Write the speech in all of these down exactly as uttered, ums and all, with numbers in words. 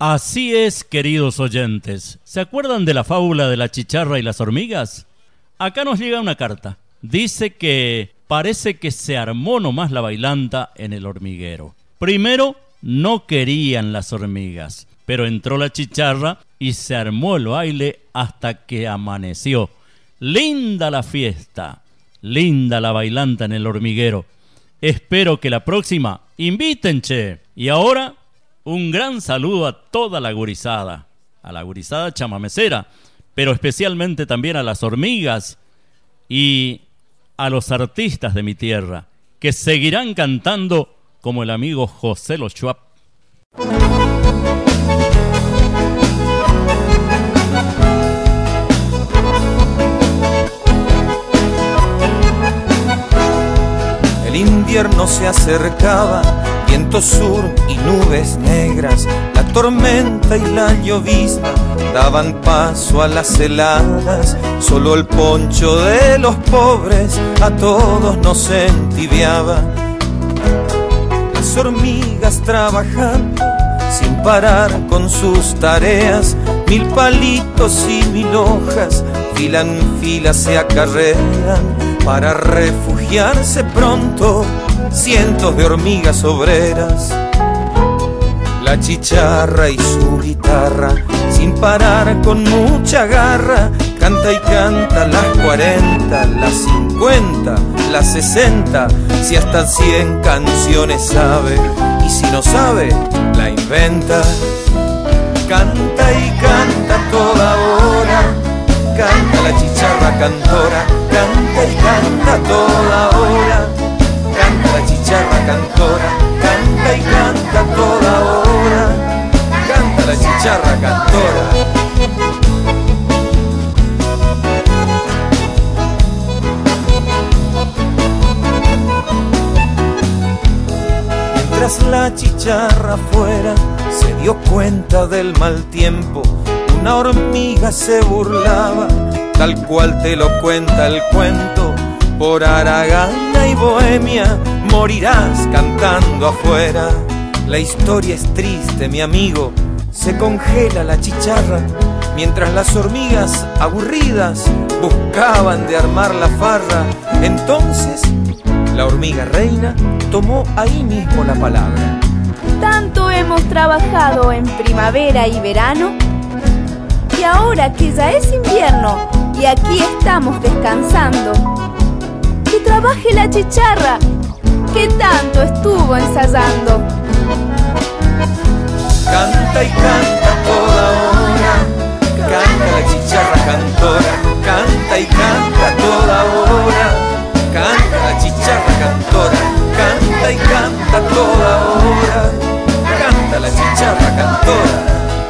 Así es, queridos oyentes. ¿Se acuerdan de la fábula de la chicharra y las hormigas? Acá nos llega una carta. Dice que parece que se armó nomás la bailanta en el hormiguero. Primero, no querían las hormigas, pero entró la chicharra y se armó el baile hasta que amaneció. Linda la fiesta, linda la bailanta en el hormiguero. Espero que la próxima inviten, che. Y ahora, un gran saludo a toda la gurizada, a la gurizada chamamecera, pero especialmente también a las hormigas y a los artistas de mi tierra, que seguirán cantando como el amigo José Lo Schwab. El invierno se acercaba, viento sur y nubes negras, la tormenta y la llovizna daban paso a las heladas. Solo el poncho de los pobres a todos nos entibiaba. Las hormigas trabajando sin parar con sus tareas, mil palitos y mil hojas, fila en fila se acarrean para refugiarse pronto cientos de hormigas obreras. La chicharra y su guitarra, sin parar con mucha garra, canta y canta las cuarenta, las cincuenta, las sesenta, si hasta cien canciones sabe, y si no sabe, la inventa. Canta y canta toda hora, canta la chicharra cantora, canta y canta toda hora, canta la chicharra cantora, canta y canta toda hora, canta la chicharra cantora. Mientras la chicharra afuera se dio cuenta del mal tiempo, una hormiga se burlaba, tal cual te lo cuenta el cuento. Por haragana y bohemia morirás cantando afuera. La historia es triste, mi amigo, se congela la chicharra, mientras las hormigas aburridas buscaban de armar la farra. Entonces la hormiga reina tomó ahí mismo la palabra. Tanto hemos trabajado en primavera y verano, y ahora que ya es invierno y aquí estamos descansando, que trabaje la chicharra, que tanto estuvo ensayando. Canta y canta toda hora, canta la chicharra cantora, canta y canta toda hora, canta la chicharra cantora, canta y canta toda hora, canta la chicharra cantora.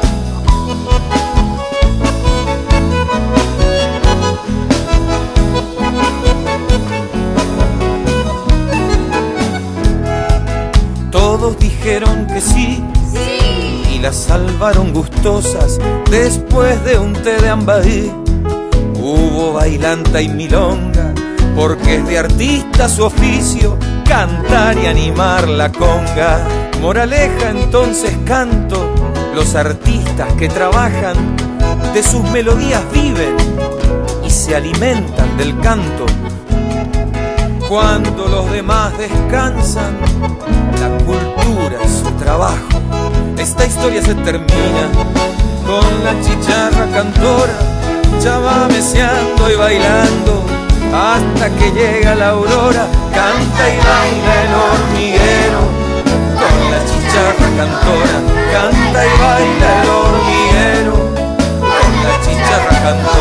Todos dijeron que sí, ¡sí!, y las salvaron gustosas después de un té de ambaí. Hubo bailanta y milonga, porque es de artista su oficio cantar y animar la conga. Moraleja entonces canto, los artistas que trabajan de sus melodías viven y se alimentan del canto. Cuando los demás descansan, la cultura es su trabajo. Esta historia se termina con la chicharra cantora chavameseando y bailando hasta que llega la aurora. Canta y baila el hormiguero con la chicharra cantora, canta y baila el hormiguero con la chicharra cantora.